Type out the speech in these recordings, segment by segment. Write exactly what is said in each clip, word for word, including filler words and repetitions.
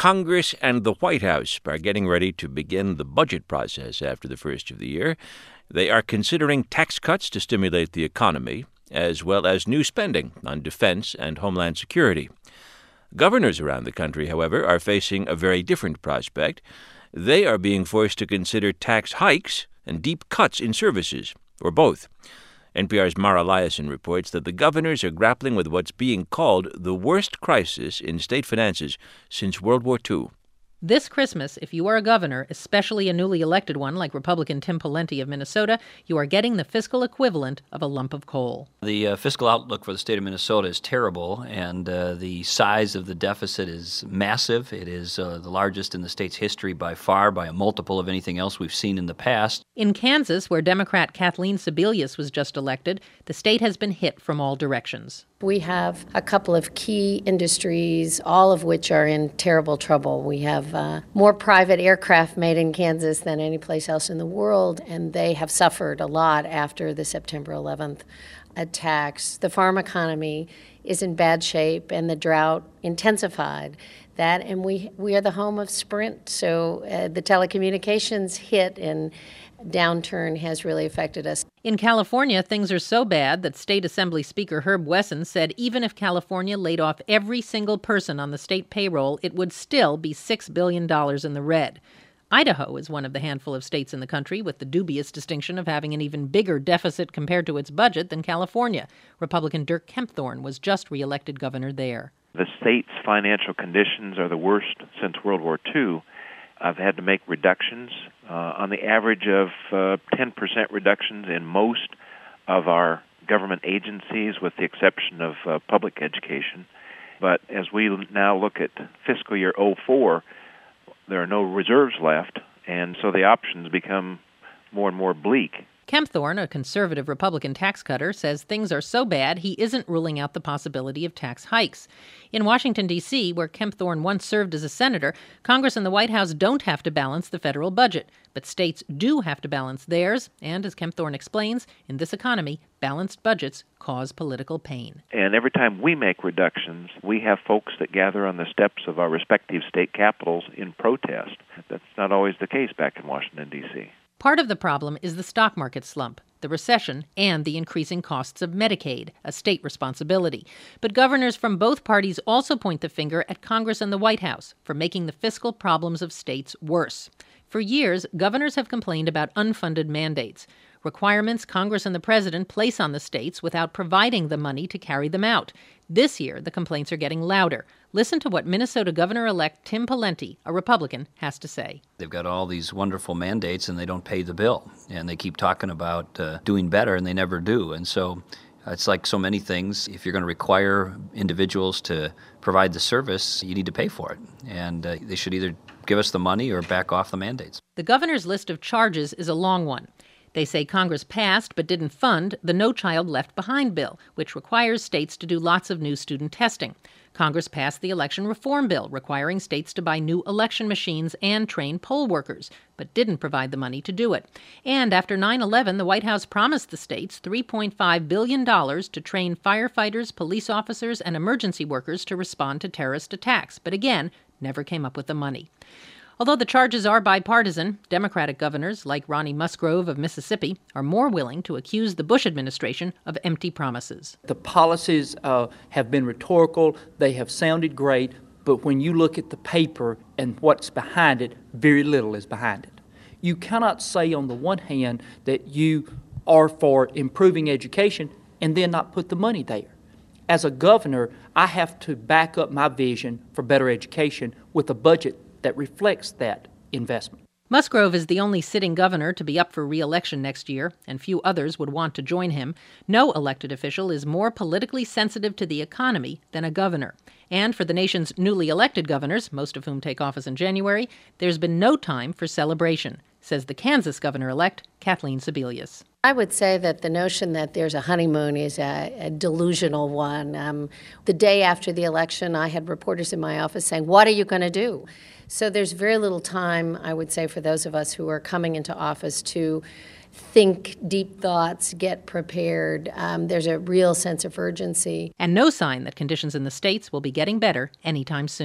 Congress and the White House are getting ready to begin the budget process after the first of the year. They are considering tax cuts to stimulate the economy, as well as new spending on defense and homeland security. Governors around the country, however, are facing a very different prospect. They are being forced to consider tax hikes and deep cuts in services, or both. N P R's Mara Liasson reports that the governors are grappling with what's being called the worst crisis in state finances since World War Two. This Christmas, if you are a governor, especially a newly elected one like Republican Tim Pawlenty of Minnesota, you are getting the fiscal equivalent of a lump of coal. The uh, fiscal outlook for the state of Minnesota is terrible, and uh, the size of the deficit is massive. It is uh, the largest in the state's history by far, by a multiple of anything else we've seen in the past. In Kansas, where Democrat Kathleen Sebelius was just elected, the state has been hit from all directions. We have a couple of key industries, all of which are in terrible trouble. We have uh, more private aircraft made in Kansas than any place else in the world, and they have suffered a lot after the September eleventh attacks. The farm economy is in bad shape, and the drought intensified that. And we, we are the home of Sprint, so uh, the telecommunications hit and downturn has really affected us. In California, things are so bad that State Assembly Speaker Herb Wesson said even if California laid off every single person on the state payroll, it would still be six billion dollars in the red. Idaho is one of the handful of states in the country with the dubious distinction of having an even bigger deficit compared to its budget than California. Republican Dirk Kempthorne was just reelected governor there. The state's financial conditions are the worst since World War Two. I've had to make reductions uh, on the average of uh, ten percent reductions in most of our government agencies, with the exception of uh, public education. But as we now look at fiscal year oh four, there are no reserves left, and so the options become more and more bleak. Kempthorne, a conservative Republican tax cutter, says things are so bad he isn't ruling out the possibility of tax hikes. In Washington, D C, where Kempthorne once served as a senator, Congress and the White House don't have to balance the federal budget. But states do have to balance theirs, and as Kempthorne explains, in this economy, balanced budgets cause political pain. And every time we make reductions, we have folks that gather on the steps of our respective state capitals in protest. That's not always the case back in Washington, D C Part of the problem is the stock market slump, the recession, and the increasing costs of Medicaid, a state responsibility. But governors from both parties also point the finger at Congress and the White House for making the fiscal problems of states worse. For years, governors have complained about unfunded mandates, requirements Congress and the president place on the states without providing the money to carry them out. This year, the complaints are getting louder. Listen to what Minnesota Governor-elect Tim Pawlenty, a Republican, has to say. They've got all these wonderful mandates, and they don't pay the bill. And they keep talking about uh, doing better, and they never do. And so it's like so many things. If you're going to require individuals to provide the service, you need to pay for it. And uh, they should either give us the money or back off the mandates. The governor's list of charges is a long one. They say Congress passed but didn't fund the No Child Left Behind bill, which requires states to do lots of new student testing. Congress passed the election reform bill, requiring states to buy new election machines and train poll workers, but didn't provide the money to do it. And after nine eleven, the White House promised the states three point five billion dollars to train firefighters, police officers, and emergency workers to respond to terrorist attacks, but again, never came up with the money. Although the charges are bipartisan, Democratic governors like Ronnie Musgrove of Mississippi are more willing to accuse the Bush administration of empty promises. The policies uh, have been rhetorical, they have sounded great, but when you look at the paper and what's behind it, very little is behind it. You cannot say on the one hand that you are for improving education and then not put the money there. As a governor, I have to back up my vision for better education with a budget that reflects that investment. Musgrove is the only sitting governor to be up for re-election next year, and few others would want to join him. No elected official is more politically sensitive to the economy than a governor. And for the nation's newly elected governors, most of whom take office in January, there's been no time for celebration, says the Kansas governor-elect, Kathleen Sebelius. I would say that the notion that there's a honeymoon is a, a delusional one. Um, the day after the election, I had reporters in my office saying, "What are you going to do?" So there's very little time, I would say, for those of us who are coming into office to think deep thoughts, get prepared. Um, there's a real sense of urgency. And no sign that conditions in the states will be getting better anytime soon.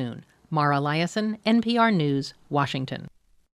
Mara Liasson, N P R News, Washington.